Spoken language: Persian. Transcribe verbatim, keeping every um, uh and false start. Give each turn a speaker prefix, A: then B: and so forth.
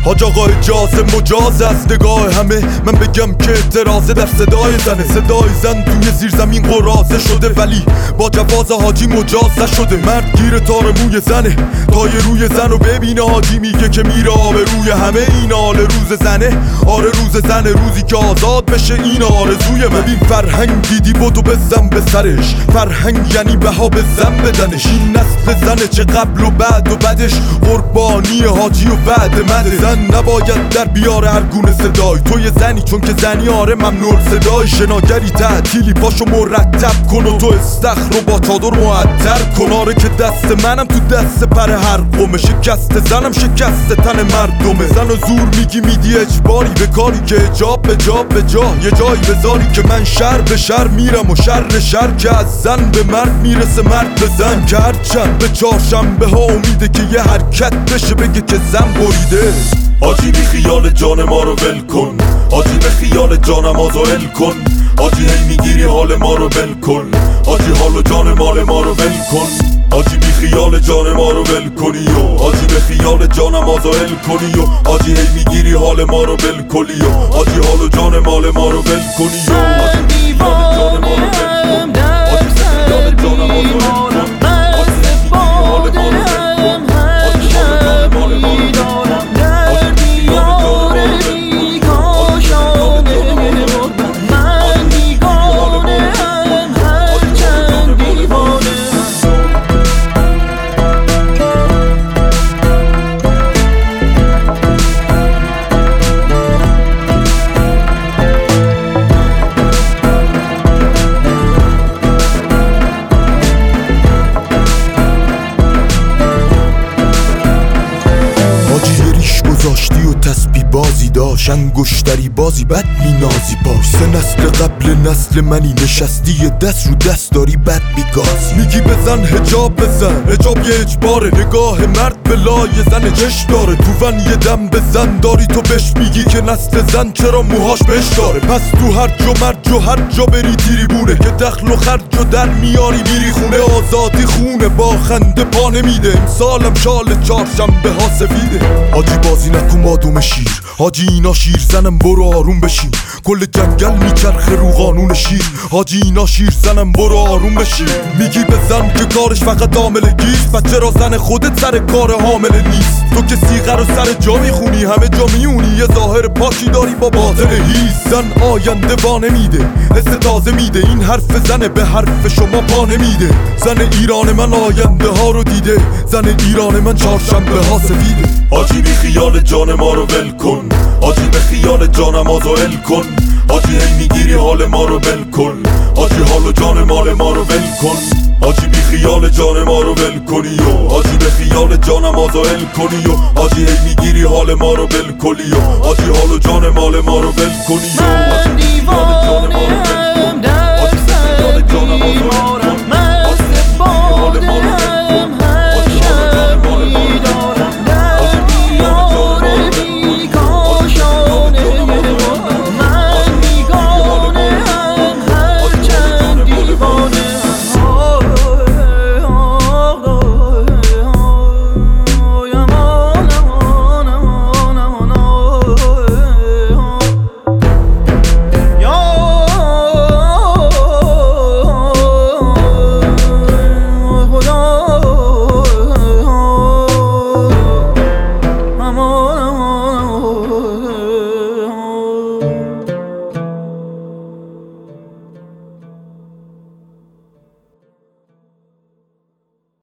A: حاج آقا اجازه مجاز از نگاه همه من بگم که اعتراضه در صدای زنه. صدای زن توی زیر زمین قرازه شده ولی با جواز حاجی مجاز نشده. مرد گیر تار موی زنه تای روی زن و ببینه حاجی میگه که میره آبه روی همه. این آل روز زنه آره روز زنه روزی که آزاد بشه این آرزوی من. ببین فرهنگ دیدی بدو بزن به سرش، فرهنگ یعنی بها بزن بدنش. این نسل زنه چه قبل و بعد و بعدش قربانی حاجی و بعد مده. زن نباید در بیاره هر گونه صدای، تو یه زنی چون که زنی آره ممنوع صدای. شناگری تعطیلی پاشو مرتب کن و تو استخر رو با چادر معطر کن. آره که دست منم تو دست پر هر قومه، شکست زنم شکست تن مردمه. زن و زور میگی میدی اجباری به کاری که اجاب به جا به جا یه جایی بذاری که من شر به شر میرم و شر شر که از زن به مرد میرسه مرد به زن. که هرچند به چهارشنبه ها امیده که یه حرکت بشه بگه که زن بریده.
B: حاجی بی خیال جان ما رو ول کن، حاجی به خیال جانمازو ال کن. حاجی هی میگیری حال ما رو ول کن، حاجی حال و جان مال ما رو ول کن. حاجی بی خیال جان ما رو ول کنی و حاجی به خیال جانمازو ال کنی و حاجی هی میگیری حال ما رو ول کنی و حاجی حال و جان مال ما رو ول کنی و حاجی بی خیال جان ما رو ول کن، حاجی به خیال جانمازو ال کن.
A: گذاشتی و تسبیح بازی داشت انگشتری بازی بد مینازی باش. سه نسل قبل نسل منی نشستی یه دست رو دست داری بد میگازی. میگی بزن حجاب بزن، حجاب یه اجباره. نگاه مرد به لای زن چش داره. تو ون یه دم بزن داری تو بهش میگی که نسل زن چرا موهاش بش داره. پس تو هر جا مرج و هر جا بری تیری بونه که دخل و خرج و در میاری میری خونه. آزادی خونه با خنده پا نمیده، امسالم شال چهارشنبه ها سفیده. حاجی بازی نکن مادوم شیر، حاجی اینا شیر زنم برو آروم بشین. کل جنگل میچرخه رو قانون شیر، حاجی اینا شیر زنم برو آروم بشین. میگی بزن که کارش فقط حاملگیست، پس چرا زن خودت سر کار حامله نیست؟ تو که سیغه رو سر جا میخونی همه جا میونی، یه ظاهر پاکی داری با باطن هیست. زن آینده با نمیده حس تازه میده، این حرف زنه به حرف شما پا نمیده. زن ایران من آینده ها رو دیده، زن ایران من چهارشنبه ها سفیده.
B: حاجی بی خیال جان ما رو ول کن، حاجی به خیال جانمازو ال کن. حاجی هی میگیری حال ما رو ول کن، حاجی حال و جان مال ما رو ول کن. حاجی بی خیال جان ما رو ول کنی و حاجی به خیال جانمازو ال کنی و حاجی هی میگیری حال ما رو ول کنی و حاجی حال و جان مال ما رو ول کنی و حاجی بی خیال جان ما رو ول کن، حاجی به خیال جانمازو ال کن.